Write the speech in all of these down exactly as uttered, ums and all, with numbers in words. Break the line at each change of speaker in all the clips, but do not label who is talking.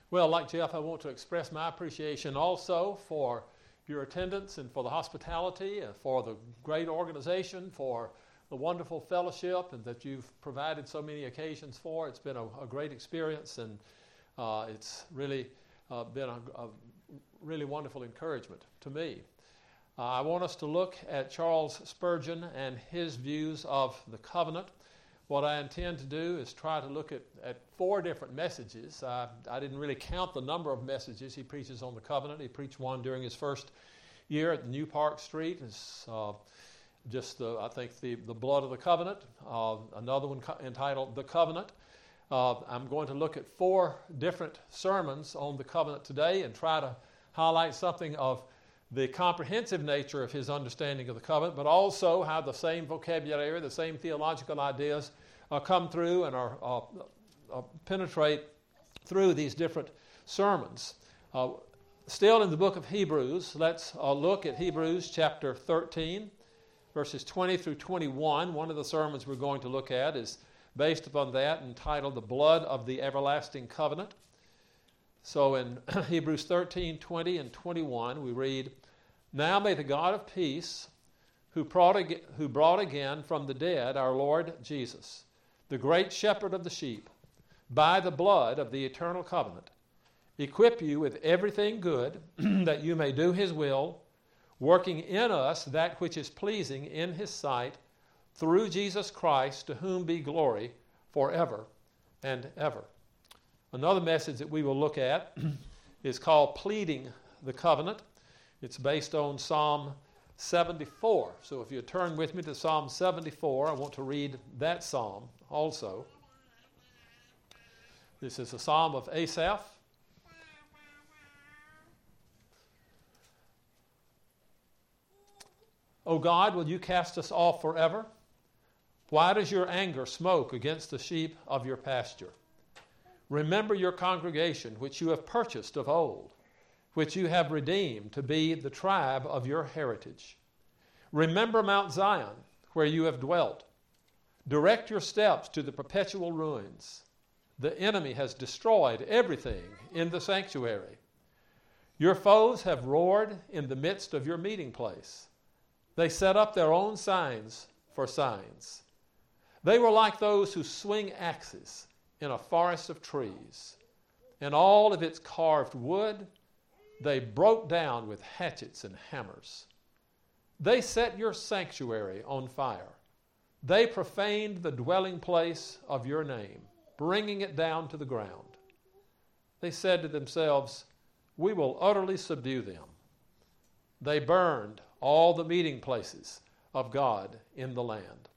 Well, like Jeff, I want to express my appreciation also for your attendance and for the hospitality and for the great organization, for the wonderful fellowship and that you've provided so many occasions for. It's been a, a great experience, and uh, it's really uh, been a, a really wonderful encouragement to me. Uh, I want us to look at Charles Spurgeon and his views of the covenant. What I intend to do is try to look at, at four different messages. Uh, I didn't really count the number of messages he preaches on the covenant. He preached one during his first year at New Park Street. It's uh, just, the, I think, the, the blood of the covenant. Uh, another one co- entitled The Covenant. Uh, I'm going to look at four different sermons on the covenant today and try to highlight something of the comprehensive nature of his understanding of the covenant, but also how the same vocabulary, the same theological ideas uh, come through and are uh, uh, penetrate through these different sermons. Uh, still in the book of Hebrews, let's uh, look at Hebrews chapter thirteen, verses twenty through twenty-one. One of the sermons we're going to look at is based upon that, entitled The Blood of the Everlasting Covenant. So in Hebrews thirteen, twenty, and twenty-one, we read, "Now may the God of peace, who brought, again, who brought again from the dead our Lord Jesus, the great shepherd of the sheep, by the blood of the eternal covenant, equip you with everything good, that you may do his will, working in us that which is pleasing in his sight, through Jesus Christ, to whom be glory forever and ever." Another message that we will look at is called Pleading the Covenant. It's based on Psalm seventy-four. So if you turn with me to Psalm seventy-four, I want to read that psalm also. This is a psalm of Asaph. "O God, will you cast us off forever? Why does your anger smoke against the sheep of your pasture? Remember your congregation, which you have purchased of old, which you have redeemed to be the tribe of your heritage. Remember Mount Zion, where you have dwelt. Direct your steps to the perpetual ruins. The enemy has destroyed everything in the sanctuary. Your foes have roared in the midst of your meeting place. They set up their own signs for signs. They were like those who swing axes in a forest of trees, and all of its carved wood they broke down with hatchets and hammers. They set your sanctuary on fire. They profaned the dwelling place of your name, bringing it down to the ground. They said to themselves, we will utterly subdue them. They burned all the meeting places of God in the land.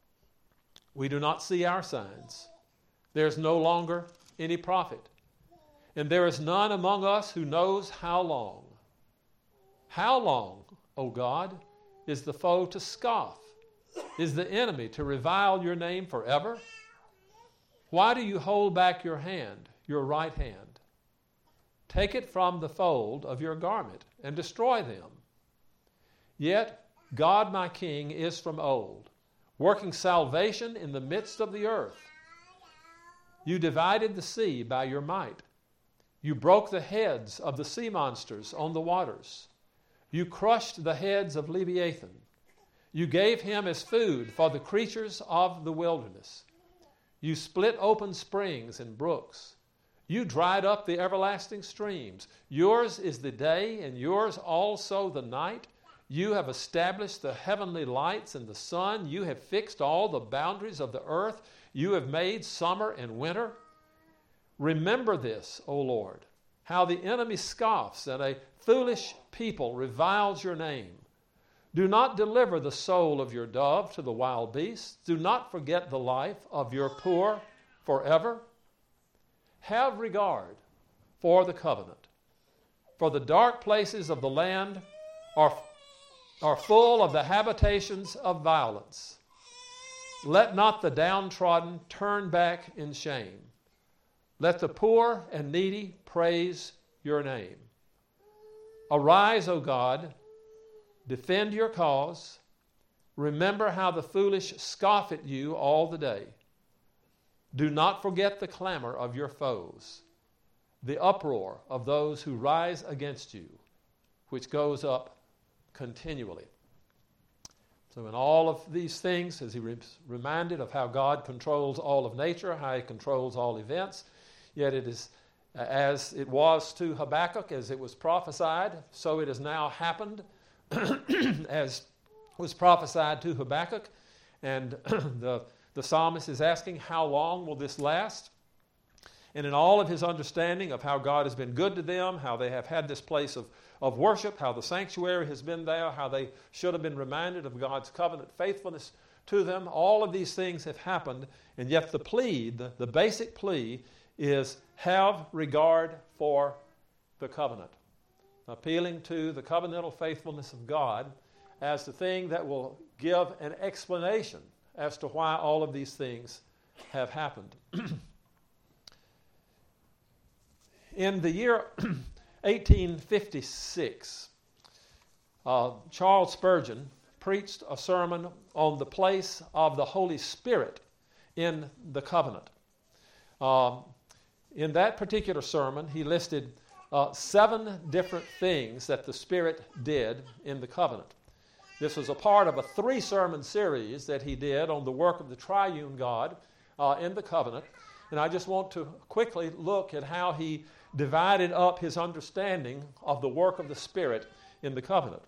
We do not see our signs. There is no longer any prophet, and there is none among us who knows how long. How long, O God, is the foe to scoff? Is the enemy to revile your name forever? Why do you hold back your hand, your right hand? Take it from the fold of your garment and destroy them. Yet God my King is from old, working salvation in the midst of the earth. You divided the sea by your might. You broke the heads of the sea monsters on the waters. You crushed the heads of Leviathan. You gave him as food for the creatures of the wilderness. You split open springs and brooks. You dried up the everlasting streams. Yours is the day, and yours also the night. You have established the heavenly lights and the sun. You have fixed all the boundaries of the earth. You have made summer and winter. Remember this, O Lord, how the enemy scoffs and a foolish people reviles your name. Do not deliver the soul of your dove to the wild beasts. Do not forget the life of your poor forever. Have regard for the covenant, for the dark places of the land are, are full of the habitations of violence. Let not the downtrodden turn back in shame. Let the poor and needy praise your name. Arise, O God, defend your cause. Remember how the foolish scoff at you all the day. Do not forget the clamor of your foes. the uproar of those who rise against you, which goes up continually. So in all of these things, as he re- reminded of how God controls all of nature, how he controls all events, yet it is uh, as it was to Habakkuk, as it was prophesied, so it has now happened as was prophesied to Habakkuk. And the, the psalmist is asking, how long will this last? And in all of his understanding of how God has been good to them, how they have had this place of, of worship, how the sanctuary has been there, how they should have been reminded of God's covenant faithfulness to them, all of these things have happened, and yet the plea, the, the basic plea is have regard for the covenant, appealing to the covenantal faithfulness of God as the thing that will give an explanation as to why all of these things have happened. In the year eighteen fifty-six, uh, Charles Spurgeon preached a sermon on the place of the Holy Spirit in the covenant. Uh, in that particular sermon, he listed uh, seven different things that the Spirit did in the covenant. This was a part of a three-sermon series that he did on the work of the triune God uh, in the covenant. And I just want to quickly look at how he divided up his understanding of the work of the Spirit in the covenant.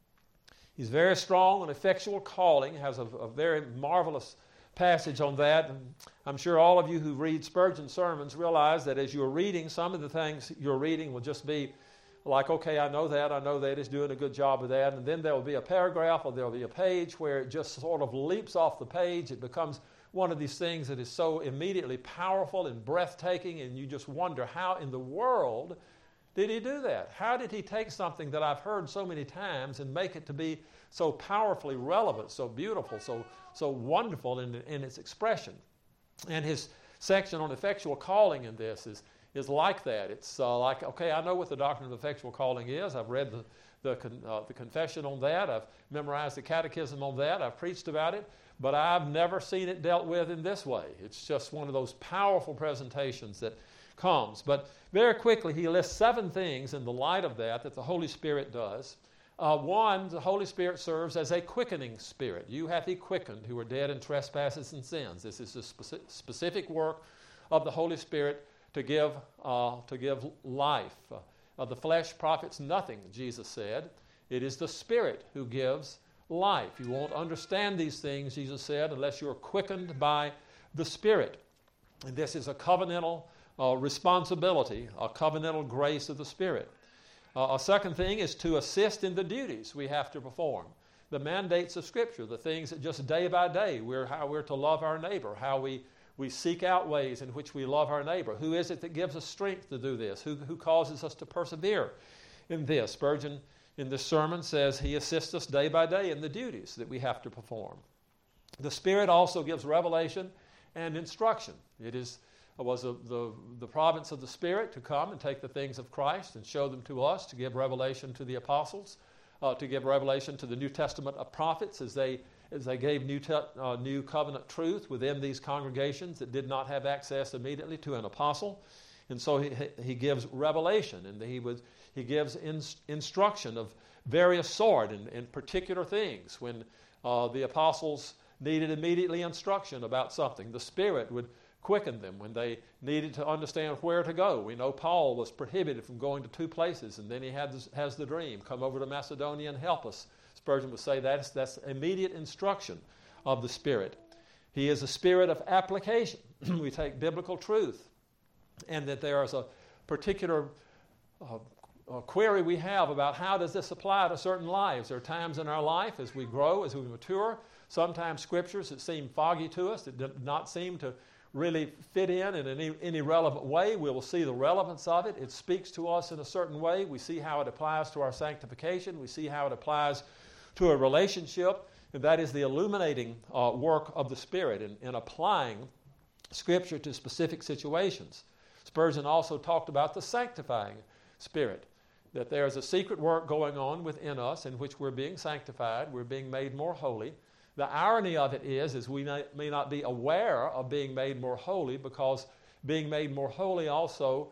He's very strong on effectual calling, has a, a very marvelous passage on that. And I'm sure all of you who read Spurgeon sermons realize that as you're reading, some of the things you're reading will just be like, okay, I know that, I know that, he's doing a good job of that. And then there will be a paragraph or there will be a page where it just sort of leaps off the page. It becomes one of these things that is so immediately powerful and breathtaking, and you just wonder, how in the world did he do that? How did he take something that I've heard so many times and make it to be so powerfully relevant, so beautiful, so so wonderful in, in its expression? And his section on effectual calling in this is, is like that. It's uh, like, okay, I know what the doctrine of effectual calling is. I've read the, the, con, uh, the confession on that. I've memorized the catechism on that. I've preached about it. But I've never seen it dealt with in this way. It's just one of those powerful presentations that comes. But very quickly, he lists seven things in the light of that that the Holy Spirit does. Uh, one, the Holy Spirit serves as a quickening spirit. You hath he quickened who are dead in trespasses and sins. This is the speci- specific work of the Holy Spirit to give, uh, to give life. Uh, the flesh profits nothing, Jesus said. It is the Spirit who gives life. You won't understand these things, Jesus said, unless you're quickened by the Spirit. And this is a covenantal uh, responsibility, a covenantal grace of the Spirit. Uh, a second thing is to assist in the duties we have to perform. The mandates of Scripture, the things that just day by day, we're, how we're to love our neighbor, how we, we seek out ways in which we love our neighbor. Who is it that gives us strength to do this? Who, who causes us to persevere in this? Spurgeon in this sermon says he assists us day by day in the duties that we have to perform. The Spirit also gives revelation and instruction. It is was a, the, the province of the Spirit to come and take the things of Christ and show them to us, to give revelation to the apostles, uh, to give revelation to the New Testament prophets as they as they gave new, te- uh, new covenant truth within these congregations that did not have access immediately to an apostle. And so he, he gives revelation, and he was he gives in, instruction of various sort in, in particular things. When uh, the apostles needed immediately instruction about something, the Spirit would quicken them. When they needed to understand where to go, we know Paul was prohibited from going to two places, and then he had this, has the dream, come over to Macedonia and help us. Spurgeon would say that's, that's immediate instruction of the Spirit. He is a spirit of application. We take biblical truth, and that there is a particular uh, uh, query we have about how does this apply to certain lives. There are times in our life as we grow, as we mature, sometimes scriptures that seem foggy to us, that do not seem to really fit in in any, any relevant way. We will see the relevance of it. It speaks to us in a certain way. We see how it applies to our sanctification. We see how it applies to a relationship, and that is the illuminating uh, work of the Spirit in, in applying Scripture to specific situations. Spurgeon also talked about the sanctifying Spirit, that there is a secret work going on within us in which we're being sanctified, we're being made more holy. The irony of it is, is we may, may not be aware of being made more holy, because being made more holy also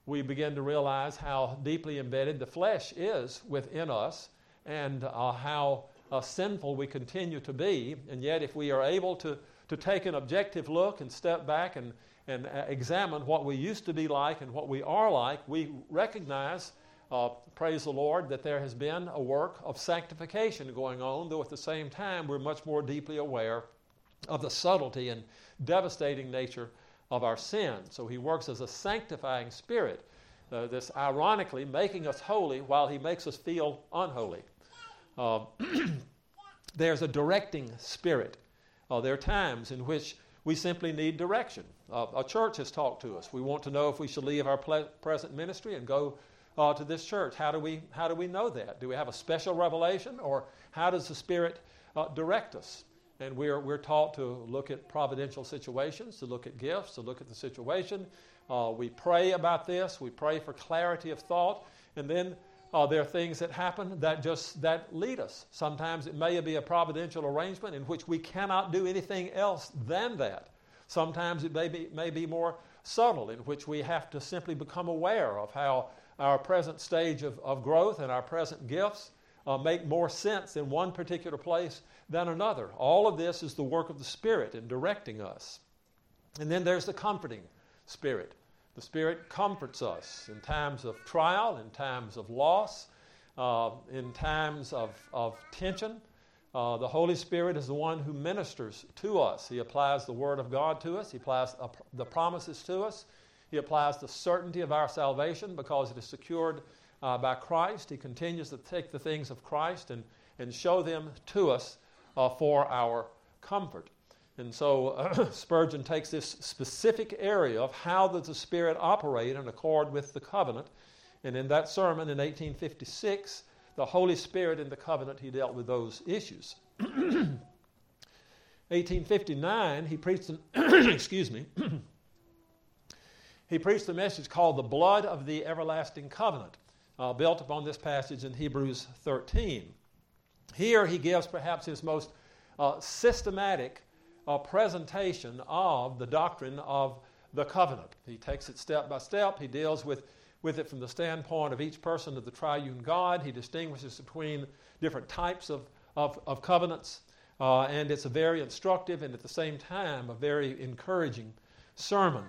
we begin to realize how deeply embedded the flesh is within us, and uh, how uh, sinful we continue to be. And yet if we are able to, to take an objective look and step back and, and uh, examine what we used to be like and what we are like, we recognize, uh, praise the Lord, that there has been a work of sanctification going on, though at the same time we're much more deeply aware of the subtlety and devastating nature of our sin. So he works as a sanctifying spirit, uh, this ironically making us holy while he makes us feel unholy. Uh, there's a directing spirit. Uh, there are times in which we simply need direction. Uh, a church has talked to us. We want to know if we should leave our ple- present ministry and go uh, to this church. How do we how do we know that? Do we have a special revelation, or how does the Spirit uh, direct us? And we're we're taught to look at providential situations, to look at gifts, to look at the situation. Uh, we pray about this. We pray for clarity of thought, and then uh, there are things that happen that just that lead us. Sometimes it may be a providential arrangement in which we cannot do anything else than that. Sometimes it may be may be more subtle, in which we have to simply become aware of how our present stage of, of growth and our present gifts uh, make more sense in one particular place than another. All of this is the work of the Spirit in directing us. And then there's the comforting Spirit. The Spirit comforts us in times of trial, in times of loss, uh, in times of, of tension. Uh, the Holy Spirit is the one who ministers to us. He applies the Word of God to us. He applies uh, the promises to us. He applies the certainty of our salvation because it is secured uh, by Christ. He continues to take the things of Christ and, and show them to us uh, for our comfort. And so uh, Spurgeon takes this specific area of how does the Spirit operate in accord with the covenant. And in that sermon in eighteen fifty-six, the Holy Spirit in the covenant, he dealt with those issues. eighteen fifty-nine, he preached an excuse me. He preached a message called The Blood of the Everlasting Covenant, uh, built upon this passage in Hebrews thirteen. Here he gives perhaps his most uh, systematic uh, presentation of the doctrine of the covenant. He takes it step by step. He deals with, with it from the standpoint of each person of the triune God. He distinguishes between different types of, of, of covenants, uh, and it's a very instructive and at the same time a very encouraging sermon.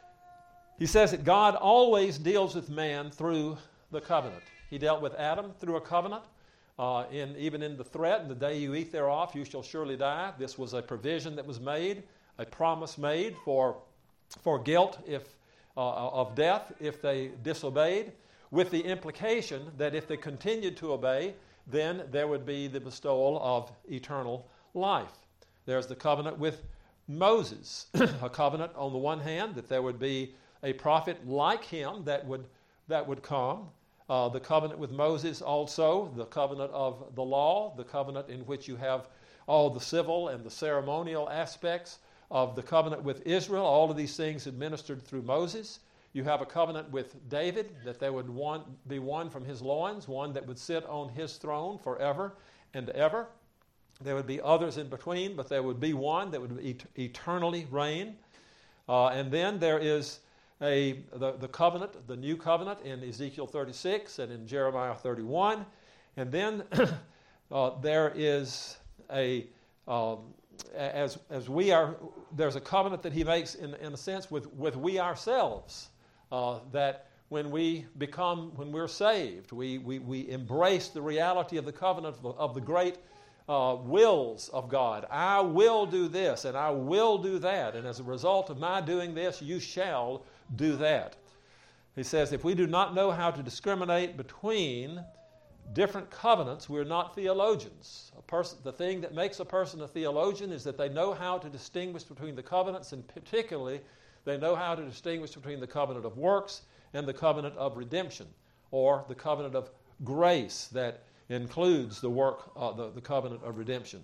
He says that God always deals with man through the covenant. He dealt with Adam through a covenant. Uh, in, even in the threat, "In the day you eat thereof, you shall surely die." This was a provision that was made, a promise made for, for guilt if, uh, of death if they disobeyed, with the implication that if they continued to obey, then there would be the bestowal of eternal life. There's the covenant with Moses, a covenant on the one hand that there would be a prophet like him that would that would come. Uh, the covenant with Moses also, the covenant of the law, the covenant in which you have all the civil and the ceremonial aspects of the covenant with Israel, all of these things administered through Moses. You have a covenant with David, that there would one, be one from his loins, one that would sit on his throne forever and ever. There would be others in between, but there would be one that would et- eternally reign. Uh, and then there is A, the, the covenant, the new covenant in Ezekiel thirty-six and in Jeremiah thirty-one. And then uh, there is a, um, as, as we are, there's a covenant that he makes in, in a sense with, with we ourselves, uh, that when we become, when we're saved, we, we, we embrace the reality of the covenant of the, of the great uh, wills of God. I will do this and I will do that, and as a result of my doing this, you shall do that. He says if we do not know how to discriminate between different covenants, we're not theologians. A person, the thing that makes a person a theologian is that they know how to distinguish between the covenants, and particularly they know how to distinguish between the covenant of works and the covenant of redemption, or the covenant of grace that includes the work, uh, the, the covenant of redemption.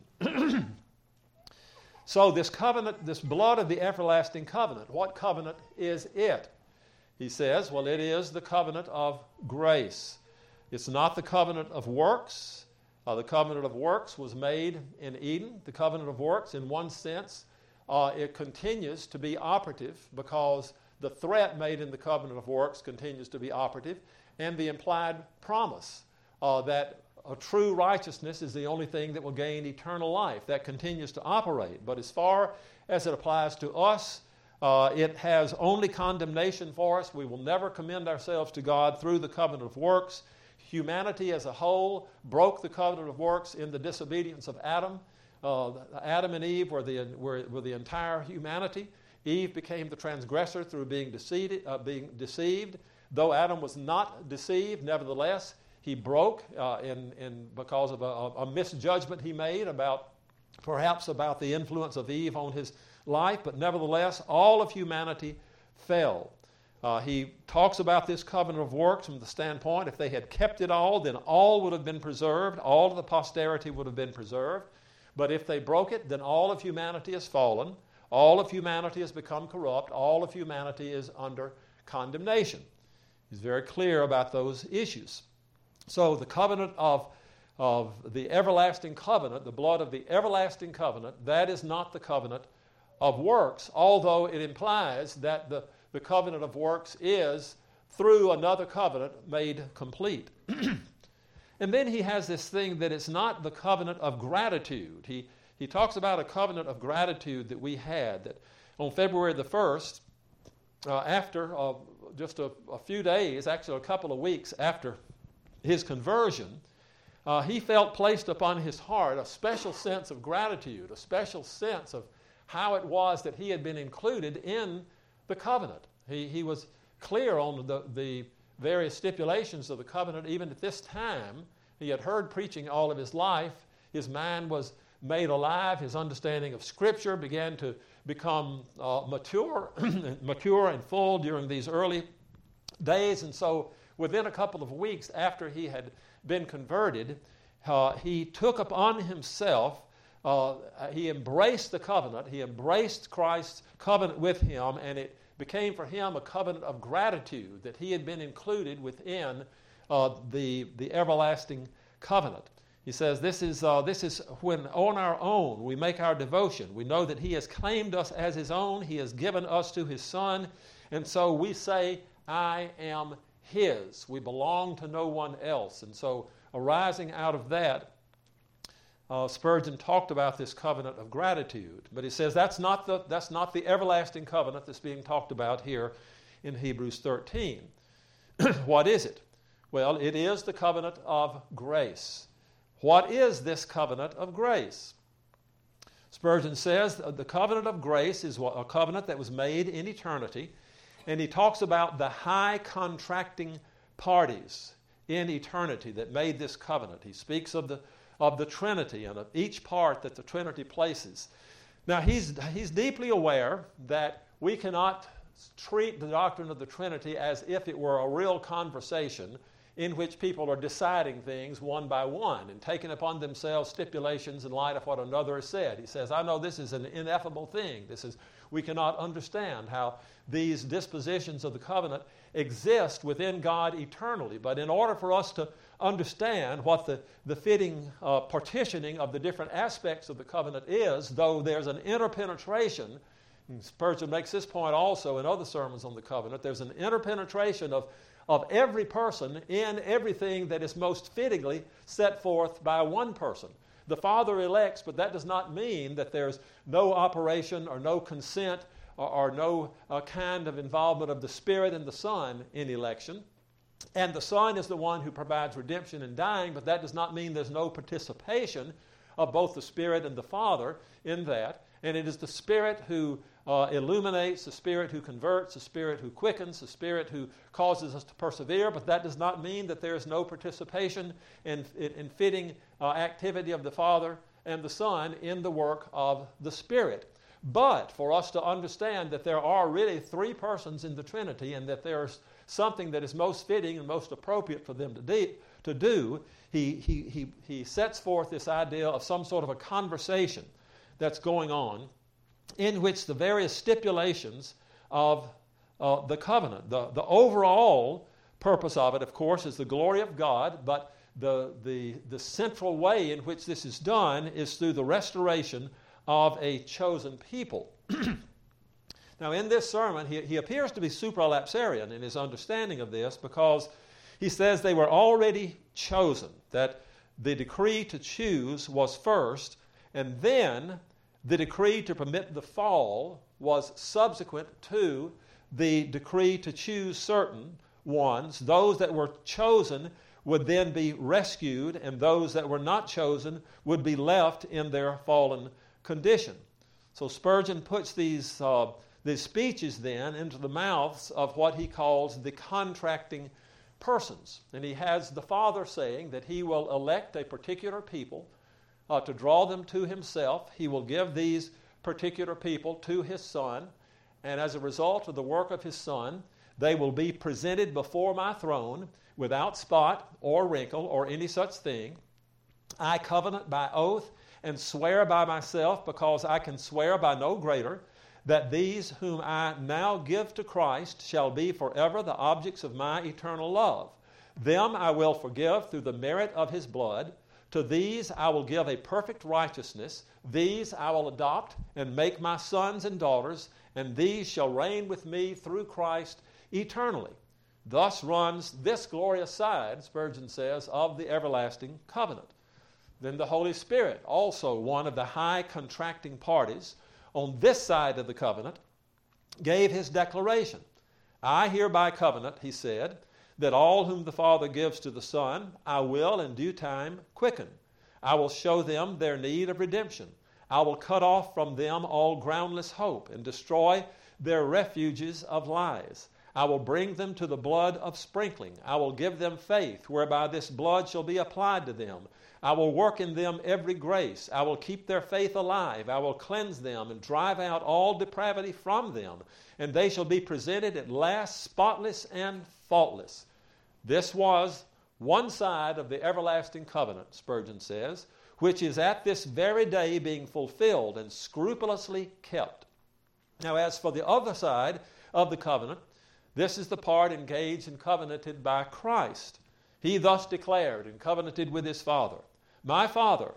So this covenant, this blood of the everlasting covenant, what covenant is it? He says, well, it is the covenant of grace. It's not the covenant of works. Uh, the covenant of works was made in Eden. The covenant of works, in one sense, uh, it continues to be operative because the threat made in the covenant of works continues to be operative, and the implied promise uh, that a true righteousness is the only thing that will gain eternal life. That continues to operate. But as far as it applies to us, uh, it has only condemnation for us. We will never commend ourselves to God through the covenant of works. Humanity as a whole broke the covenant of works in the disobedience of Adam. Uh, Adam and Eve were the, were, were the entire humanity. Eve became the transgressor through being deceived, uh, being deceived. Though Adam was not deceived, nevertheless, he broke uh, in, in because of a, a misjudgment he made about, perhaps about the influence of Eve on his life. But nevertheless, all of humanity fell. Uh, he talks about this covenant of works from the standpoint, if they had kept it all, then all would have been preserved. All of the posterity would have been preserved. But if they broke it, then all of humanity has fallen. All of humanity has become corrupt. All of humanity is under condemnation. He's very clear about those issues. So the covenant of, of the everlasting covenant, the blood of the everlasting covenant, that is not the covenant of works, although it implies that the, the covenant of works is through another covenant made complete. And then he has this thing that it's not the covenant of gratitude. He, he talks about a covenant of gratitude that we had, that on February the first, uh, after uh, just a, a few days, actually a couple of weeks after his conversion, uh, he felt placed upon his heart a special sense of gratitude, a special sense of how it was that he had been included in the covenant. He, he was clear on the, the various stipulations of the covenant even at this time. He had heard preaching all of his life. His mind was made alive. His understanding of Scripture began to become uh, mature, mature and full during these early days. And so within a couple of weeks after he had been converted, uh, he took upon himself, uh, he embraced the covenant, he embraced Christ's covenant with him, and it became for him a covenant of gratitude that he had been included within uh, the, the everlasting covenant. He says, this is, uh, this is when on our own we make our devotion. We know that he has claimed us as his own, he has given us to his Son, and so we say, I am his. We belong to no one else. And so arising out of that, uh, Spurgeon talked about this covenant of gratitude. But he says that's not the, that's not the everlasting covenant that's being talked about here in Hebrews thirteen. What is it? Well, it is the covenant of grace. What is this covenant of grace? Spurgeon says the covenant of grace is a covenant that was made in eternity. And he talks about the high contracting parties in eternity that made this covenant. He speaks of the, of the Trinity and of each part that the Trinity places. Now, he's, he's deeply aware that we cannot treat the doctrine of the Trinity as if it were a real conversation in which people are deciding things one by one and taking upon themselves stipulations in light of what another has said. He says, I know this is an ineffable thing. This is, we cannot understand how these dispositions of the covenant exist within God eternally. But in order for us to understand what the, the fitting uh, partitioning of the different aspects of the covenant is, though there's an interpenetration, and Spurgeon makes this point also in other sermons on the covenant, there's an interpenetration of of every person in everything that is most fittingly set forth by one person. The Father elects, but that does not mean that there's no operation or no consent or, or no uh, kind of involvement of the Spirit and the Son in election. And the Son is the one who provides redemption in dying, but that does not mean there's no participation of both the Spirit and the Father in that. And it is the Spirit who uh, illuminates, the Spirit who converts, the Spirit who quickens, the Spirit who causes us to persevere, but that does not mean that there is no participation in, in, in fitting uh, activity of the Father and the Son in the work of the Spirit. But for us to understand that there are really three persons in the Trinity and that there's something that is most fitting and most appropriate for them to, de- to do, he, he, he, he sets forth this idea of some sort of a conversation that's going on in which the various stipulations of uh, the covenant, the, the overall purpose of it, of course, is the glory of God, but the, the, the central way in which this is done is through the restoration of a chosen people. Now, in this sermon, he, he appears to be supralapsarian in his understanding of this, because he says they were already chosen, that the decree to choose was first, and then the decree to permit the fall was subsequent to the decree to choose certain ones. Those that were chosen would then be rescued, and those that were not chosen would be left in their fallen condition. So Spurgeon puts these, uh, these speeches then into the mouths of what he calls the contracting persons. And he has the Father saying that he will elect a particular people uh, to draw them to himself. He will give these particular people to his Son, and as a result of the work of his Son, they will be presented before my throne without spot or wrinkle or any such thing. I covenant by oath and swear by myself, because I can swear by no greater, that these whom I now give to Christ shall be forever the objects of my eternal love. Them I will forgive through the merit of his blood. To these I will give a perfect righteousness. These I will adopt and make my sons and daughters, and these shall reign with me through Christ eternally. Thus runs this glorious side, Spurgeon says, of the everlasting covenant. Then the Holy Spirit, also one of the high contracting parties on this side of the covenant, gave his declaration. I hereby covenant, he said, that all whom the Father gives to the Son, I will in due time quicken. I will show them their need of redemption. I will cut off from them all groundless hope and destroy their refuges of lies. I will bring them to the blood of sprinkling. I will give them faith, whereby this blood shall be applied to them. I will work in them every grace. I will keep their faith alive. I will cleanse them and drive out all depravity from them, and they shall be presented at last spotless and faultless. This was one side of the everlasting covenant, Spurgeon says, which is at this very day being fulfilled and scrupulously kept. Now, as for the other side of the covenant, this is the part engaged and covenanted by Christ. He thus declared and covenanted with his Father, My Father,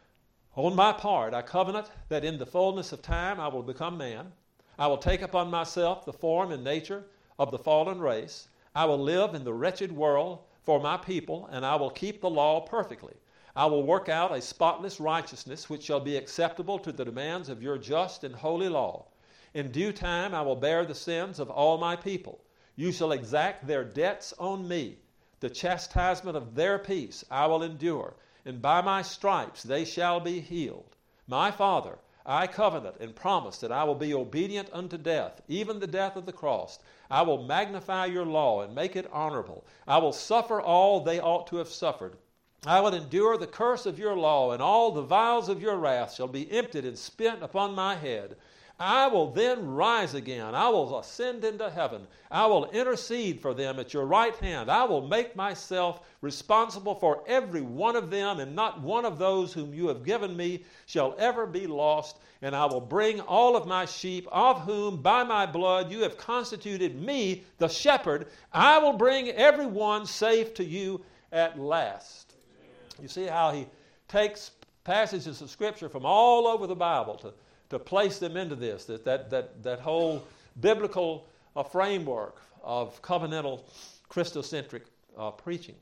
on my part I covenant that in the fullness of time I will become man. I will take upon myself the form and nature of the fallen race. I will live in the wretched world for my people, and I will keep the law perfectly. I will work out a spotless righteousness which shall be acceptable to the demands of your just and holy law. In due time I will bear the sins of all my people. You shall exact their debts on me. The chastisement of their peace I will endure, and by my stripes they shall be healed. My Father, I covenant and promise that I will be obedient unto death, even the death of the cross. I will magnify your law and make it honorable. I will suffer all they ought to have suffered. I will endure the curse of your law, and all the vials of your wrath shall be emptied and spent upon my head. I will then rise again. I will ascend into heaven. I will intercede for them at your right hand. I will make myself responsible for every one of them, and not one of those whom you have given me shall ever be lost. And I will bring all of my sheep, of whom by my blood you have constituted me the shepherd. I will bring every one safe to you at last. You see how he takes passages of Scripture from all over the Bible to to place them into this, that, that, that, that whole biblical uh, framework of covenantal Christocentric uh, preaching.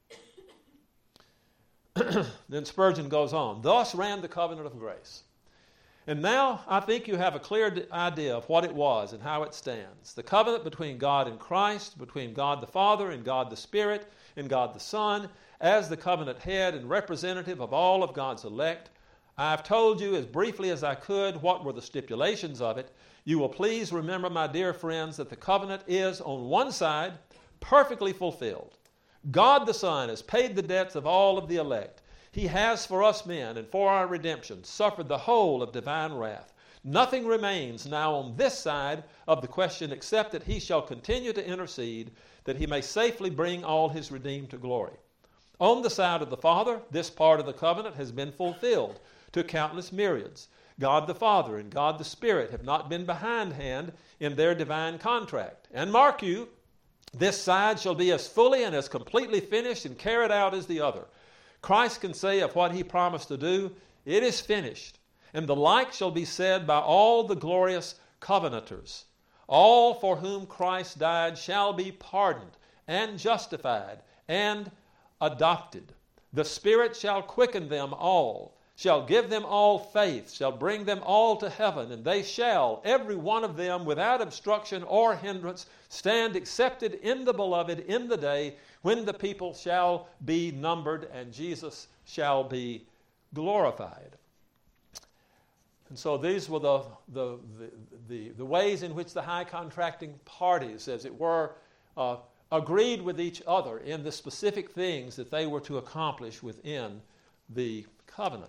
Then Spurgeon goes on, thus ran the covenant of grace. And now I think you have a clear idea of what it was and how it stands. The covenant between God and Christ, between God the Father and God the Spirit and God the Son, as the covenant head and representative of all of God's elect. I've told you as briefly as I could what were the stipulations of it. You will please remember, my dear friends, that the covenant is, on one side, perfectly fulfilled. God the Son has paid the debts of all of the elect. He has for us men and for our redemption suffered the whole of divine wrath. Nothing remains now on this side of the question except that he shall continue to intercede, that he may safely bring all his redeemed to glory. On the side of the Father, this part of the covenant has been fulfilled to countless myriads. God the Father and God the Spirit have not been behindhand in their divine contract. And mark you, this side shall be as fully and as completely finished and carried out as the other. Christ can say of what he promised to do, it is finished. And the like shall be said by all the glorious covenanters. All for whom Christ died shall be pardoned and justified and adopted. The Spirit shall quicken them all, shall give them all faith, shall bring them all to heaven, and they shall, every one of them, without obstruction or hindrance, stand accepted in the Beloved in the day when the people shall be numbered and Jesus shall be glorified. And so these were the, the, the, the, the ways in which the high contracting parties, as it were, uh, agreed with each other in the specific things that they were to accomplish within the covenant.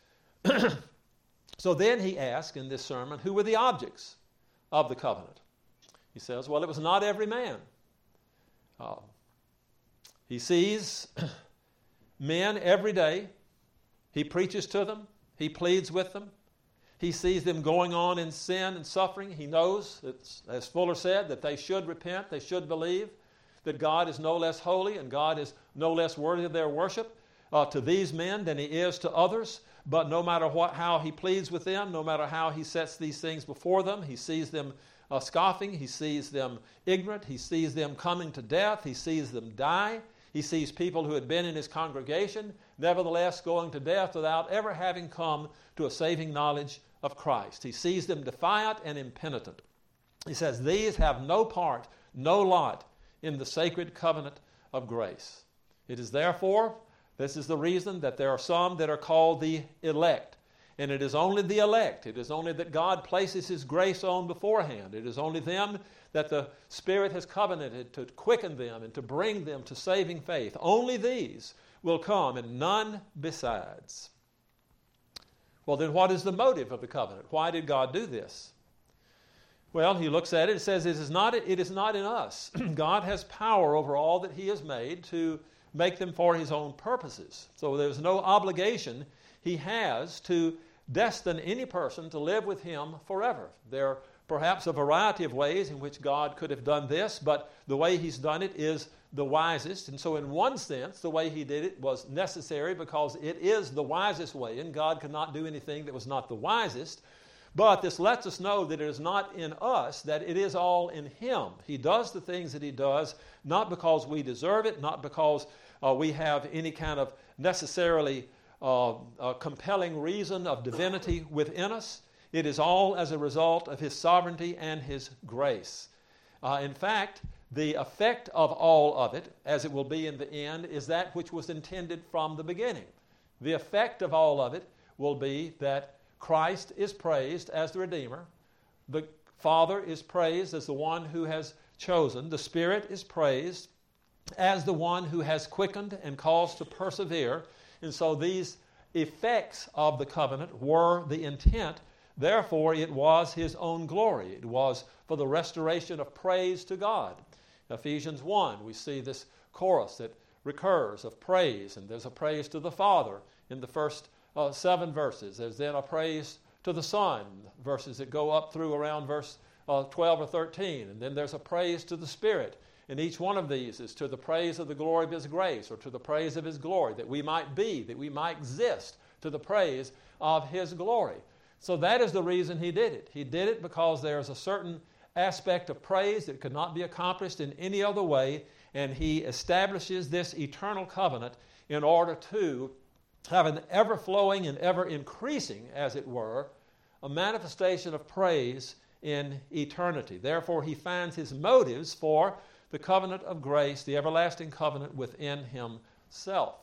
So then he asked in this sermon, who were the objects of the covenant? He says, well, it was not every man. Uh, he sees men every day. He preaches to them. He pleads with them. He sees them going on in sin and suffering. He knows, it's, as Fuller said, that they should repent, they should believe, that God is no less holy and God is no less worthy of their worship uh, to these men than he is to others. But no matter what, how he pleads with them, no matter how he sets these things before them, he sees them uh, scoffing, he sees them ignorant, he sees them coming to death, he sees them die. He sees people who had been in his congregation, nevertheless going to death without ever having come to a saving knowledge of Christ. He sees them defiant and impenitent. He says, these have no part, no lot in the sacred covenant of grace. It is therefore, this is the reason that there are some that are called the elect. And it is only the elect. It is only that God places his grace on beforehand. It is only them that the Spirit has covenanted to quicken them and to bring them to saving faith. Only these will come and none besides. Well, then what is the motive of the covenant? Why did God do this? Well, he looks at it and says it is not, it is not in us. God has power over all that he has made to make them for his own purposes. So there's no obligation he has to destine any person to live with him forever. There are perhaps a variety of ways in which God could have done this, but the way he's done it is the wisest. And so in one sense, the way he did it was necessary because it is the wisest way, and God could not do anything that was not the wisest. But this lets us know that it is not in us, that it is all in him. He does the things that he does, not because we deserve it, not because uh, we have any kind of necessarily uh, uh, compelling reason of divinity within us. It is all as a result of his sovereignty and his grace. Uh, in fact, the effect of all of it, as it will be in the end, is that which was intended from the beginning. The effect of all of it will be that Christ is praised as the Redeemer. The Father is praised as the one who has chosen. The Spirit is praised as the one who has quickened and caused to persevere. And so these effects of the covenant were the intent. Therefore, it was his own glory. It was for the restoration of praise to God. Ephesians one, we see this chorus that recurs of praise, and there's a praise to the Father in the first uh, seven verses. There's then a praise to the Son, verses that go up through around verse uh, twelve or thirteen, and then there's a praise to the Spirit. And each one of these is to the praise of the glory of his grace, or to the praise of his glory, that we might be, that we might exist, to the praise of his glory. So that is the reason he did it. He did it because there is a certain aspect of praise that could not be accomplished in any other way, and he establishes this eternal covenant in order to have an ever-flowing and ever-increasing, as it were, a manifestation of praise in eternity. Therefore, he finds his motives for the covenant of grace, the everlasting covenant within himself.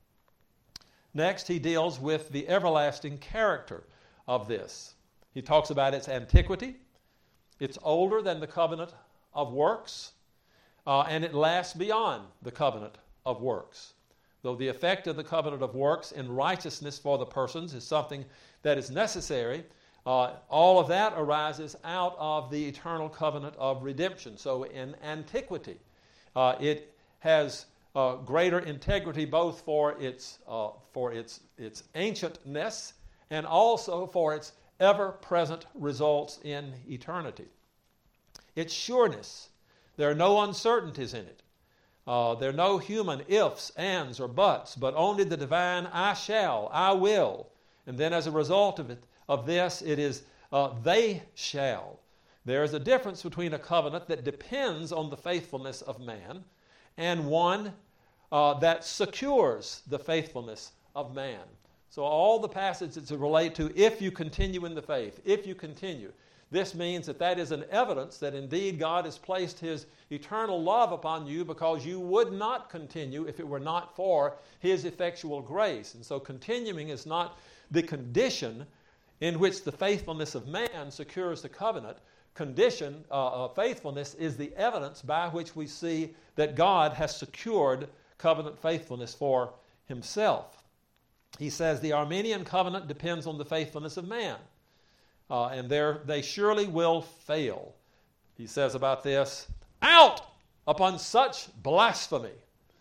Next, he deals with the everlasting character of this. He talks about its antiquity. It's older than the covenant of works, uh, and it lasts beyond the covenant of works. Though the effect of the covenant of works in righteousness for the persons is something that is necessary, uh, all of that arises out of the eternal covenant of redemption. So in antiquity, uh, it has uh, greater integrity both for its uh, for its its ancientness and also for its ever-present results in eternity. Its sureness, there are no uncertainties in it. Uh, there are no human ifs, ands, or buts, but only the divine I shall, I will. And then as a result of it, of this, it is uh, they shall. There is a difference between a covenant that depends on the faithfulness of man and one uh, that secures the faithfulness of man. So all the passages that relate to if you continue in the faith, if you continue, this means that that is an evidence that indeed God has placed his eternal love upon you because you would not continue if it were not for his effectual grace. And so continuing is not the condition in which the faithfulness of man secures the covenant. Condition uh, of faithfulness is the evidence by which we see that God has secured covenant faithfulness for himself. He says the Armenian covenant depends on the faithfulness of man. Uh, and they surely will fail. He says about this, out upon such blasphemy.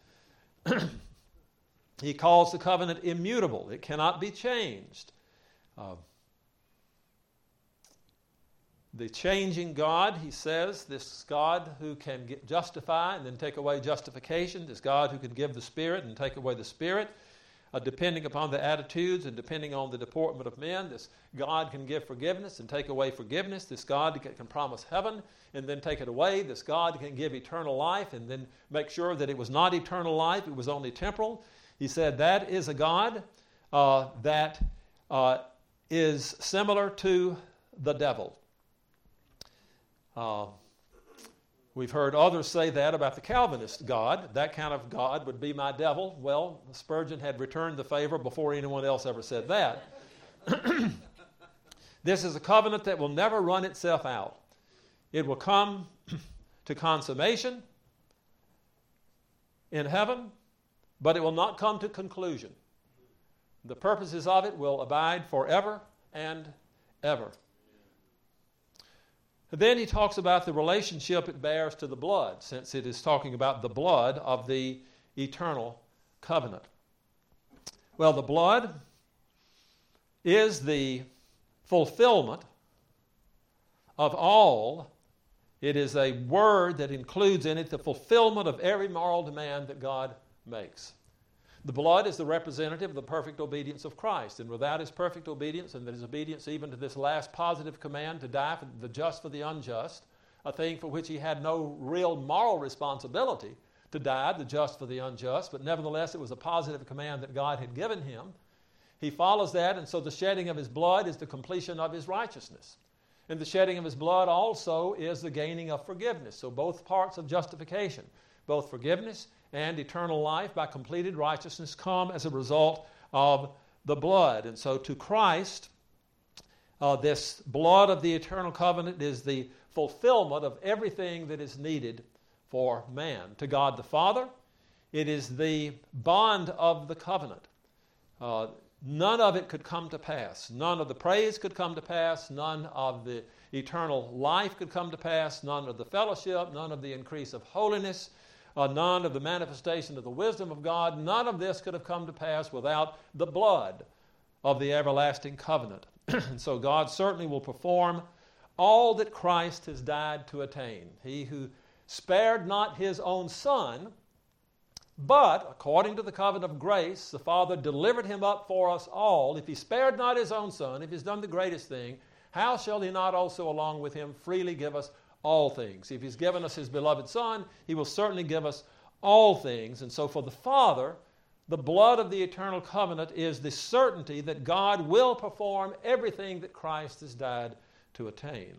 He calls the covenant immutable. It cannot be changed. Uh, the changing God, he says, this God who can get, justify and then take away justification, this God who can give the Spirit and take away the Spirit, Uh, depending upon the attitudes and depending on the deportment of men, this God can give forgiveness and take away forgiveness. This God can, can promise heaven and then take it away. This God can give eternal life and then make sure that it was not eternal life, it was only temporal. He said that is a God uh, that uh, is similar to the devil. Uh, We've heard others say that about the Calvinist God. That kind of God would be my devil. Well, Spurgeon had returned the favor before anyone else ever said that. This is a covenant that will never run itself out. It will come to consummation in heaven, but it will not come to conclusion. The purposes of it will abide forever and ever. Then he talks about the relationship it bears to the blood, since it is talking about the blood of the eternal covenant. Well, the blood is the fulfillment of all. It is a word that includes in it the fulfillment of every moral demand that God makes. The blood is the representative of the perfect obedience of Christ. And without his perfect obedience, and his obedience even to this last positive command to die for the just for the unjust, a thing for which he had no real moral responsibility to die, the just for the unjust, but nevertheless it was a positive command that God had given him. He follows that, and so the shedding of his blood is the completion of his righteousness. And the shedding of his blood also is the gaining of forgiveness. So both parts of justification, both forgiveness and eternal life by completed righteousness, come as a result of the blood. And so to Christ, uh, this blood of the eternal covenant is the fulfillment of everything that is needed for man. To God the Father, it is the bond of the covenant. Uh, none of it could come to pass. None of the praise could come to pass. None of the eternal life could come to pass. None of the fellowship. None of the increase of holiness. Uh, none of the manifestation of the wisdom of God. None of this could have come to pass without the blood of the everlasting covenant. And so God certainly will perform all that Christ has died to attain. He who spared not his own Son, but according to the covenant of grace, the Father delivered him up for us all. If he spared not his own Son, if he's done the greatest thing, how shall he not also along with him freely give us all things? If he's given us his beloved Son, he will certainly give us all things. And so for the Father, the blood of the eternal covenant is the certainty that God will perform everything that Christ has died to attain.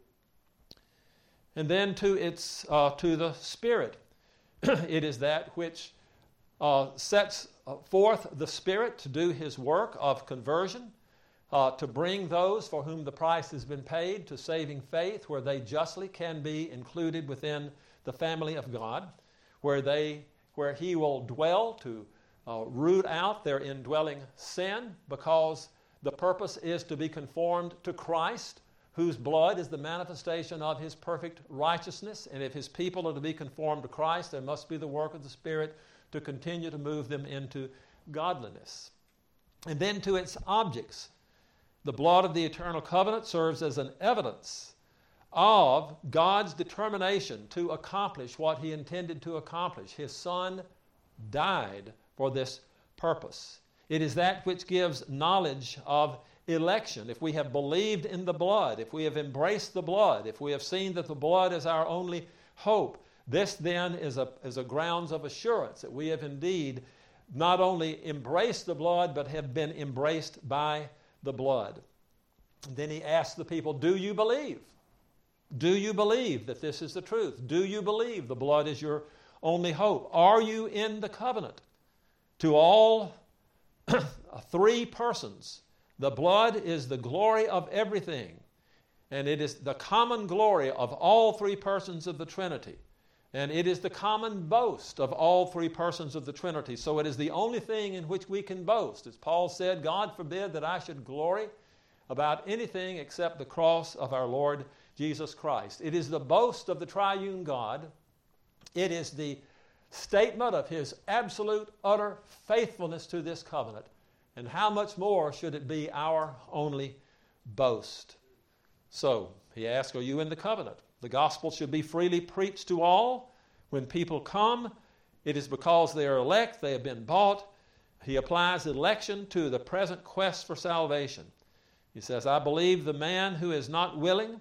And then to its uh, to the Spirit. It is that which uh, sets forth the Spirit to do his work of conversion, Uh, to bring those for whom the price has been paid to saving faith, where they justly can be included within the family of God, where they, where he will dwell to uh, root out their indwelling sin, because the purpose is to be conformed to Christ, whose blood is the manifestation of his perfect righteousness. And if his people are to be conformed to Christ, there must be the work of the Spirit to continue to move them into godliness. And then to its objects. The blood of the eternal covenant serves as an evidence of God's determination to accomplish what he intended to accomplish. His Son died for this purpose. It is that which gives knowledge of election, if we have believed in the blood, if we have embraced the blood, if we have seen that the blood is our only hope, this then is a, is a grounds of assurance that we have indeed not only embraced the blood, but have been embraced by the blood. And then he asked the people, do you believe? Do you believe that this is the truth? Do you believe the blood is your only hope? Are you in the covenant? To all three persons, the blood is the glory of everything, and it is the common glory of all three persons of the Trinity. And it is the common boast of all three persons of the Trinity. So it is the only thing in which we can boast. As Paul said, God forbid that I should glory about anything except the cross of our Lord Jesus Christ. It is the boast of the triune God. It is the statement of his absolute, utter faithfulness to this covenant. And how much more should it be our only boast? So, he asked, are you in the covenant? The gospel should be freely preached to all. When people come, it is because they are elect, they have been bought. He applies election to the present quest for salvation. He says, I believe the man who is not willing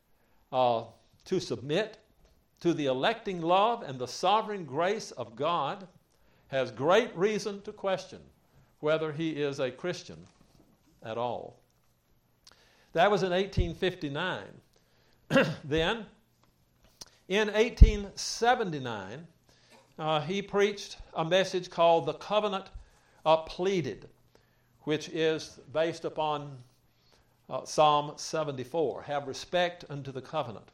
uh, to submit to the electing love and the sovereign grace of God has great reason to question whether he is a Christian at all. That was in eighteen fifty-nine. Then, in eighteen seventy-nine, uh, he preached a message called The Covenant uh, Pleaded, which is based upon uh, Psalm seventy-four, have respect unto the covenant.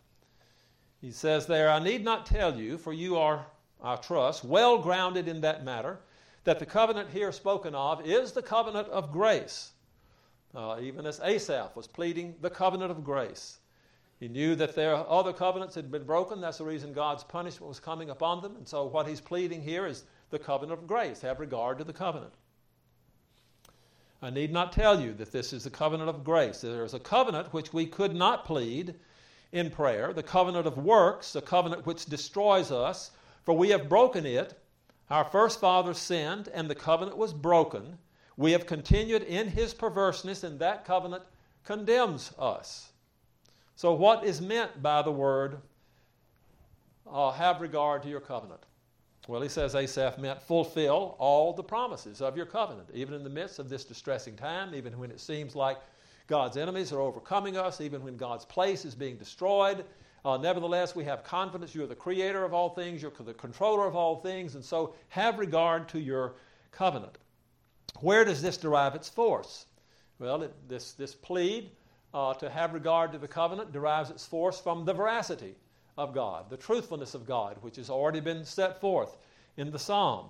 He says there, I need not tell you, for you are, I trust, well grounded in that matter, that the covenant here spoken of is the covenant of grace, uh, even as Asaph was pleading the covenant of grace. He knew that their other covenants had been broken. That's the reason God's punishment was coming upon them. And so what he's pleading here is the covenant of grace. Have regard to the covenant. I need not tell you that this is the covenant of grace. There is a covenant which we could not plead in prayer, the covenant of works, the covenant which destroys us, for we have broken it. Our first fathers sinned, and the covenant was broken. We have continued in his perverseness, and that covenant condemns us. So what is meant by the word, uh, have regard to your covenant? Well, he says Asaph meant fulfill all the promises of your covenant, even in the midst of this distressing time, even when it seems like God's enemies are overcoming us, even when God's place is being destroyed. Uh, nevertheless, we have confidence you are the creator of all things, you're the controller of all things, and so have regard to your covenant. Where does this derive its force? Well, it, this, this plead uh, to have regard to the covenant derives its force from the veracity of God, the truthfulness of God, which has already been set forth in the psalm.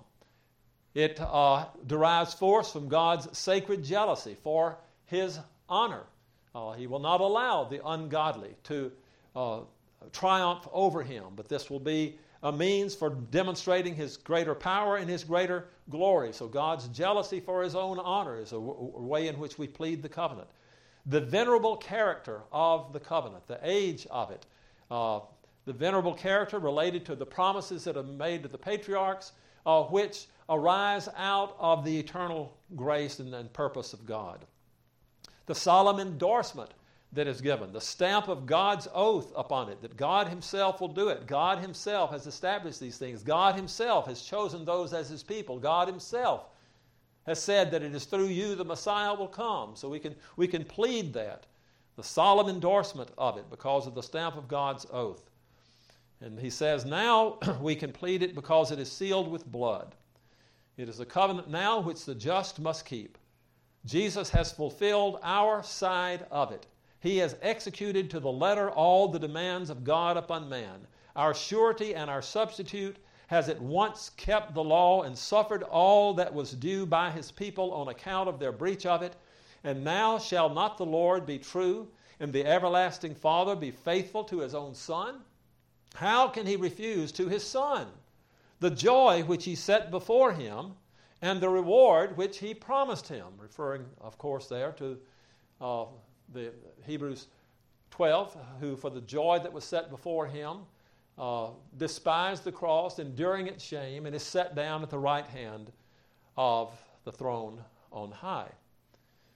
It uh, derives force from God's sacred jealousy for his honor. Uh, he will not allow the ungodly to uh, triumph over him, but this will be a means for demonstrating his greater power and his greater glory. So God's jealousy for his own honor is a, w- a way in which we plead the covenant. The venerable character of the covenant, the age of it, uh, the venerable character related to the promises that are made to the patriarchs, uh, which arise out of the eternal grace and, and purpose of God. The solemn endorsement that is given, the stamp of God's oath upon it, that God himself will do it. God himself has established these things. God himself has chosen those as his people. God himself has said that it is through you the Messiah will come. So we can, we can plead that, the solemn endorsement of it, because of the stamp of God's oath. And he says now we can plead it because it is sealed with blood. It is a covenant now which the just must keep. Jesus has fulfilled our side of it. He has executed to the letter all the demands of God upon man. Our surety and our substitute has at once kept the law and suffered all that was due by his people on account of their breach of it. And now shall not the Lord be true and the everlasting Father be faithful to his own Son? How can he refuse to his Son the joy which he set before him and the reward which he promised him? Referring, of course, there to uh, the Hebrews twelve, who for the joy that was set before him uh, despised the cross, enduring its shame, and is set down at the right hand of the throne on high.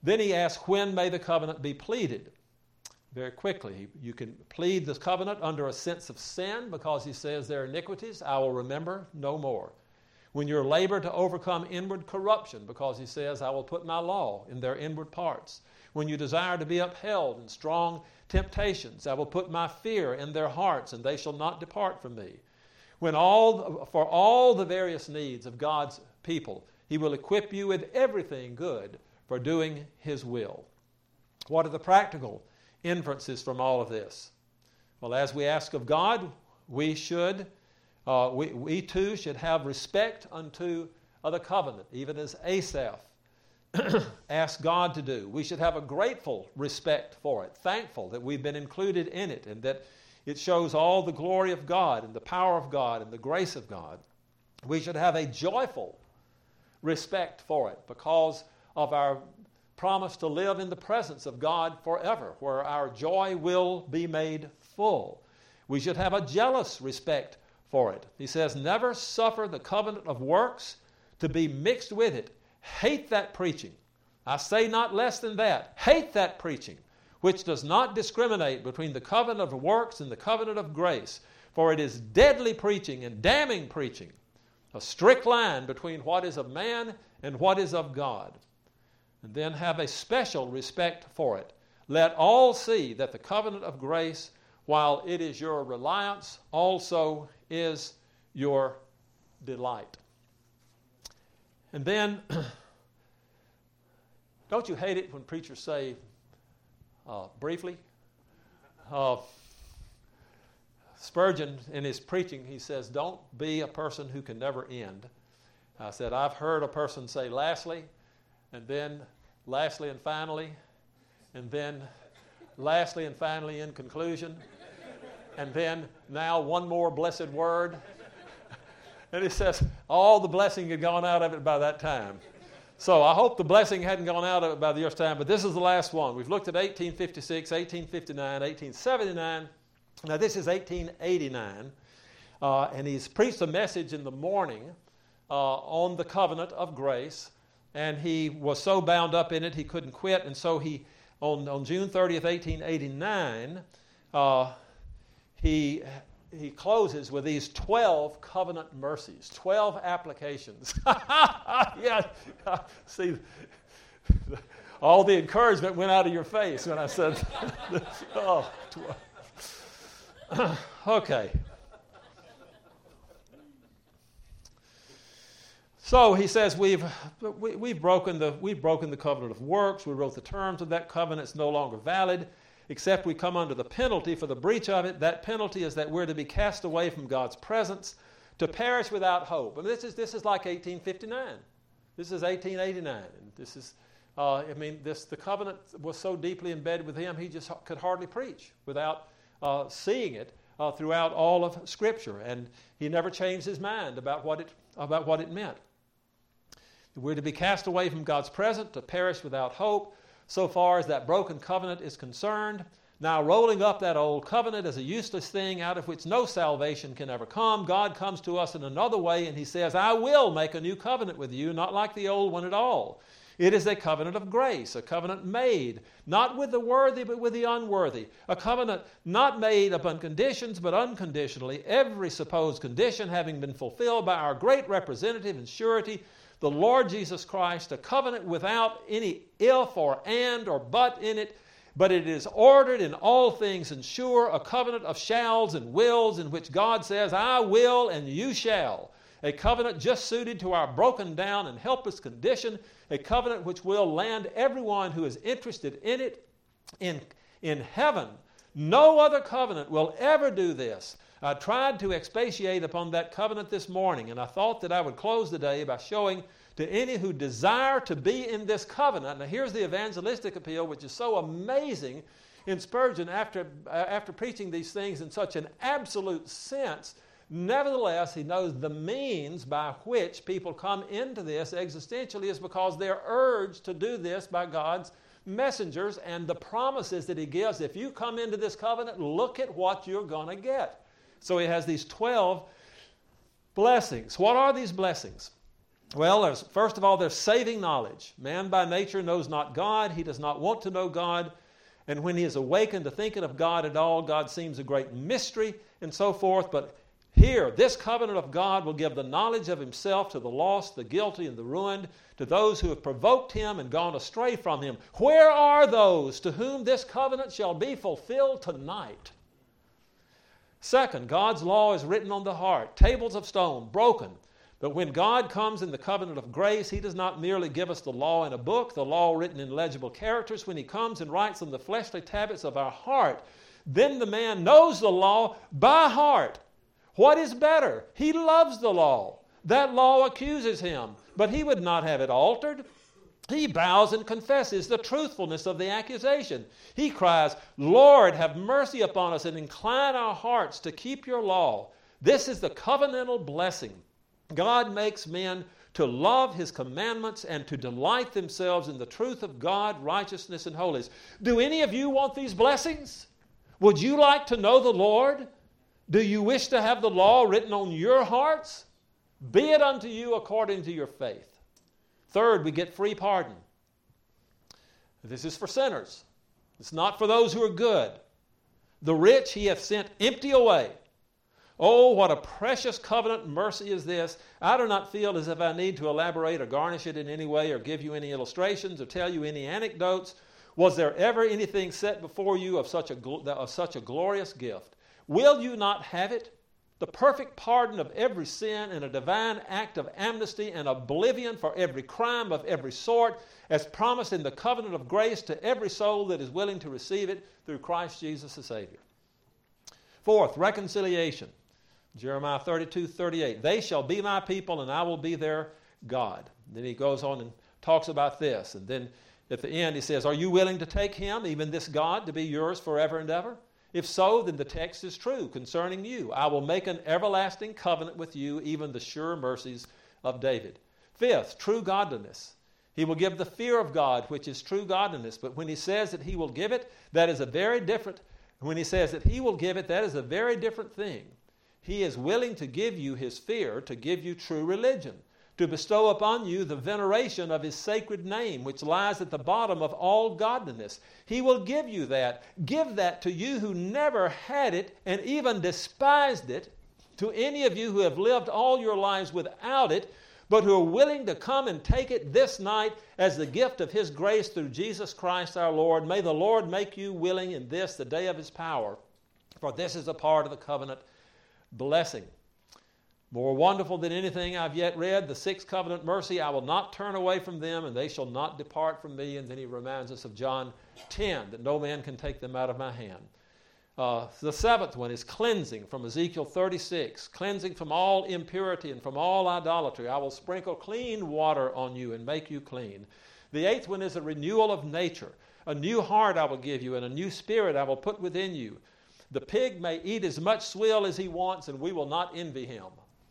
Then he asks, when may the covenant be pleaded? Very quickly, you can plead this covenant under a sense of sin because he says their iniquities I will remember no more. When you labor to overcome inward corruption because he says I will put my law in their inward parts. When you desire to be upheld in strong temptations, I will put my fear in their hearts and they shall not depart from me. When all, for all the various needs of God's people, he will equip you with everything good for doing his will. What are the practical inferences from all of this? Well, as we ask of God, we should, uh, we, we too should have respect unto uh, the covenant, even as Asaph asked God to do. We should have a grateful respect for it, thankful that we've been included in it and that it shows all the glory of God and the power of God and the grace of God. We should have a joyful respect for it because of our promise to live in the presence of God forever, where our joy will be made full. We should have a jealous respect for it. He says, never suffer the covenant of works to be mixed with it. Hate that preaching. I say not less than that. Hate that preaching, which does not discriminate between the covenant of works and the covenant of grace. For it is deadly preaching and damning preaching, a strict line between what is of man and what is of God. And then have a special respect for it. Let all see that the covenant of grace, while it is your reliance, also is your delight. And then, don't you hate it when preachers say, uh, briefly? Uh, Spurgeon, in his preaching, he says, don't be a person who can never end. I said, I've heard a person say lastly, and then lastly and finally, and then lastly and finally in conclusion, and then now one more blessed word. And he says all the blessing had gone out of it by that time. So I hope the blessing hadn't gone out of it by the year's time, but this is the last one. We've looked at eighteen fifty-six, eighteen fifty-nine, eighteen seventy-nine. Now this is eighteen eighty-nine, uh, and he's preached a message in the morning uh, on the covenant of grace, and he was so bound up in it he couldn't quit, and so he, on, on June thirtieth, eighteen eighty-nine, uh, he... he closes with these twelve covenant mercies, twelve applications. Yeah, see, all the encouragement went out of your face when I said, oh, twelve. Okay. So he says we've we, we've broken the we've broken the covenant of works. We wrote the terms of that covenant. It's no longer valid, except we come under the penalty for the breach of it. That penalty is that we're to be cast away from God's presence, to perish without hope. I mean, this is this is like eighteen fifty-nine. This is eighteen eighty-nine. And this is, uh, I mean, this the covenant was so deeply embedded with him, he just could hardly preach without uh, seeing it uh, throughout all of Scripture. And he never changed his mind about what it about what it meant. We're to be cast away from God's presence, to perish without hope, so far as that broken covenant is concerned. Now, rolling up that old covenant as a useless thing out of which no salvation can ever come, God comes to us in another way, and he says, I will make a new covenant with you, not like the old one at all. It is a covenant of grace, a covenant made, not with the worthy, but with the unworthy. A covenant not made upon conditions, but unconditionally, every supposed condition having been fulfilled by our great representative and surety, the Lord Jesus Christ, a covenant without any if or and or but in it, but it is ordered in all things and sure, a covenant of shalls and wills in which God says, I will and you shall. A covenant just suited to our broken down and helpless condition, a covenant which will land everyone who is interested in it in, in heaven. No other covenant will ever do this. I tried to expatiate upon that covenant this morning, and I thought that I would close the day by showing to any who desire to be in this covenant. Now here's the evangelistic appeal, which is so amazing in Spurgeon after, uh, after preaching these things in such an absolute sense. Nevertheless, he knows the means by which people come into this existentially is because they're urged to do this by God's messengers, and the promises that he gives, if you come into this covenant, look at what you're going to get. So he has these twelve blessings. What are these blessings? Well, there's, first of all, there's saving knowledge. Man by nature knows not God. He does not want to know God. And when he is awakened to thinking of God at all, God seems a great mystery and so forth. But here, this covenant of God will give the knowledge of himself to the lost, the guilty, and the ruined, to those who have provoked him and gone astray from him. Where are those to whom this covenant shall be fulfilled tonight? Second, God's law is written on the heart, tables of stone, broken. But when God comes in the covenant of grace, he does not merely give us the law in a book, the law written in legible characters. When he comes and writes on the fleshly tablets of our heart, then the man knows the law by heart. What is better? He loves the law. That law accuses him, but he would not have it altered. He bows and confesses the truthfulness of the accusation. He cries, Lord, have mercy upon us and incline our hearts to keep your law. This is the covenantal blessing. God makes men to love his commandments and to delight themselves in the truth of God, righteousness, and holiness. Do any of you want these blessings? Would you like to know the Lord? Do you wish to have the law written on your hearts? Be it unto you according to your faith. Third, we get free pardon. This is for sinners. It's not for those who are good. The rich he hath sent empty away. Oh, what a precious covenant mercy is this. I do not feel as if I need to elaborate or garnish it in any way or give you any illustrations or tell you any anecdotes. Was there ever anything set before you of such a, of such a glorious gift? Will you not have it? The perfect pardon of every sin and a divine act of amnesty and oblivion for every crime of every sort, as promised in the covenant of grace to every soul that is willing to receive it through Christ Jesus the Savior. Fourth, reconciliation. Jeremiah thirty-two thirty-eight. They shall be my people and I will be their God. Then he goes on and talks about this. And then at the end he says, are you willing to take him, even this God, to be yours forever and ever? If so, then the text is true concerning you. I will make an everlasting covenant with you, even the sure mercies of David. Fifth, true godliness. He will give the fear of God, which is true godliness. But when he says that he will give it, that is a very different, when he says that he will give it, that is a very different thing. He is willing to give you his fear, to give you true religion, to bestow upon you the veneration of his sacred name, which lies at the bottom of all godliness. He will give you that. Give that to you who never had it and even despised it, to any of you who have lived all your lives without it, but who are willing to come and take it this night as the gift of his grace through Jesus Christ our Lord. May the Lord make you willing in this, the day of his power, for this is a part of the covenant blessing. More wonderful than anything I've yet read, the sixth covenant mercy, I will not turn away from them, and they shall not depart from me. And then he reminds us of John ten, that no man can take them out of my hand. Uh, the seventh one is cleansing, from Ezekiel thirty-six, cleansing from all impurity and from all idolatry. I will sprinkle clean water on you and make you clean. The eighth one is a renewal of nature. A new heart I will give you, and a new spirit I will put within you. The pig may eat as much swill as he wants, and we will not envy him.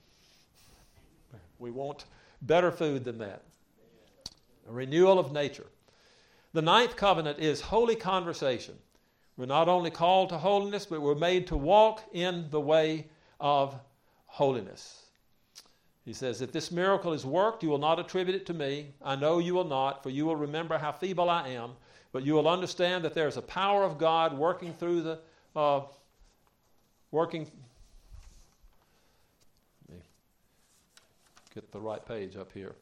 We want better food than that. A renewal of nature. The ninth covenant is holy conversation. We're not only called to holiness, but we're made to walk in the way of holiness. He says, if this miracle is worked, you will not attribute it to me. I know you will not, for you will remember how feeble I am, but you will understand that there is a power of God working through the Uh, working, let me get the right page up here.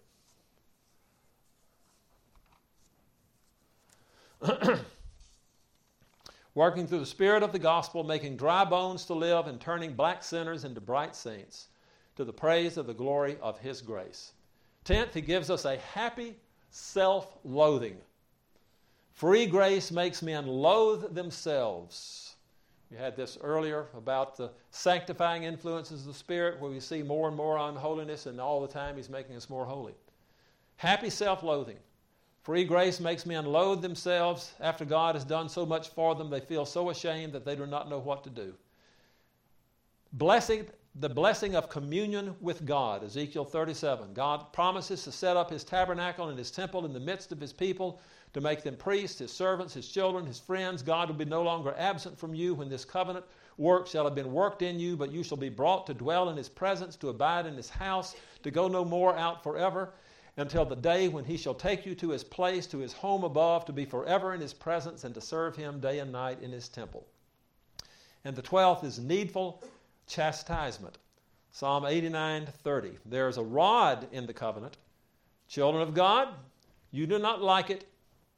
Working through the spirit of the gospel, making dry bones to live and turning black sinners into bright saints, to the praise of the glory of his grace. Tenth, he gives us a happy self-loathing. Free grace makes men loathe themselves. We had this earlier about the sanctifying influences of the Spirit, where we see more and more unholiness, and all the time he's making us more holy. Happy self-loathing. Free grace makes men loathe themselves. After God has done so much for them, they feel so ashamed that they do not know what to do. Blessing, the blessing of communion with God, Ezekiel thirty-seven. God promises to set up his tabernacle and his temple in the midst of his people, to make them priests, his servants, his children, his friends. God will be no longer absent from you when this covenant work shall have been worked in you, but you shall be brought to dwell in his presence, to abide in his house, to go no more out forever, until the day when he shall take you to his place, to his home above, to be forever in his presence, and to serve him day and night in his temple. And the twelfth is needful chastisement. Psalm eighty-nine thirty. There is a rod in the covenant. Children of God, you do not like it.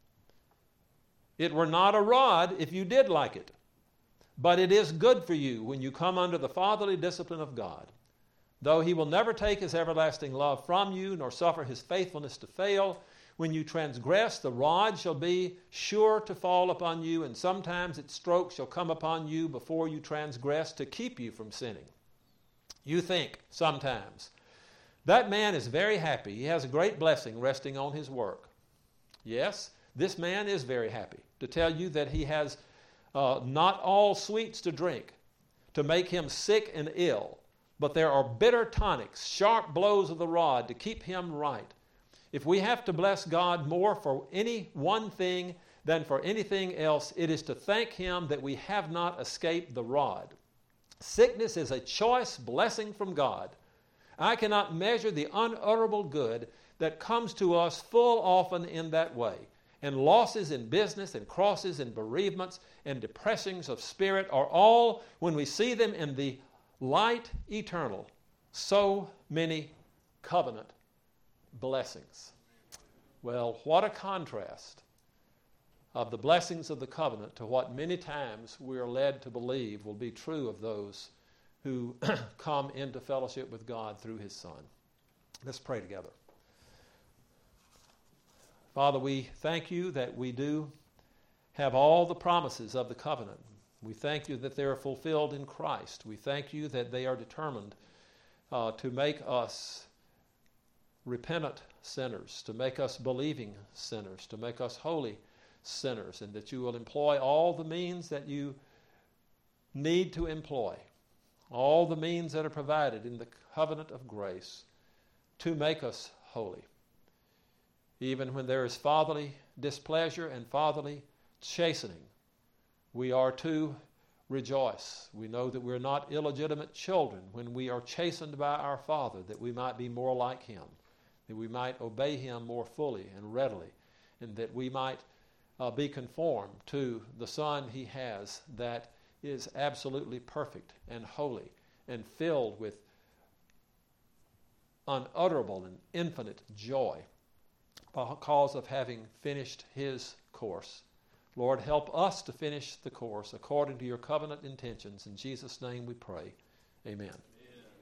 It were not a rod if you did like it. But it is good for you when you come under the fatherly discipline of God. Though he will never take his everlasting love from you, nor suffer his faithfulness to fail, when you transgress, the rod shall be sure to fall upon you, and sometimes its stroke shall come upon you before you transgress, to keep you from sinning. You think, sometimes, that man is very happy. He has a great blessing resting on his work. Yes, this man is very happy. To tell you that he has uh, not all sweets to drink, to make him sick and ill, but there are bitter tonics, sharp blows of the rod to keep him right. If we have to bless God more for any one thing than for anything else, it is to thank him that we have not escaped the rod. Sickness is a choice blessing from God. I cannot measure the unutterable good that comes to us full often in that way. And losses in business and crosses and bereavements and depressings of spirit are all, when we see them in the light eternal, so many covenant blessings. Well, what a contrast of the blessings of the covenant to what many times we are led to believe will be true of those who come into fellowship with God through his Son. Let's pray together. Father, we thank you that we do have all the promises of the covenant. We thank you that they are fulfilled in Christ. We thank you that they are determined uh, to make us repentant sinners, to make us believing sinners, to make us holy sinners, and that you will employ all the means that you need to employ, all the means that are provided in the covenant of grace to make us holy. Even when there is fatherly displeasure and fatherly chastening, we are to rejoice. We know that we're not illegitimate children when we are chastened by our Father, that we might be more like him, that we might obey him more fully and readily, and that we might uh, be conformed to the Son he has that is absolutely perfect and holy and filled with unutterable and infinite joy because of having finished his course. Lord, help us to finish the course according to your covenant intentions. In Jesus' name we pray. Amen.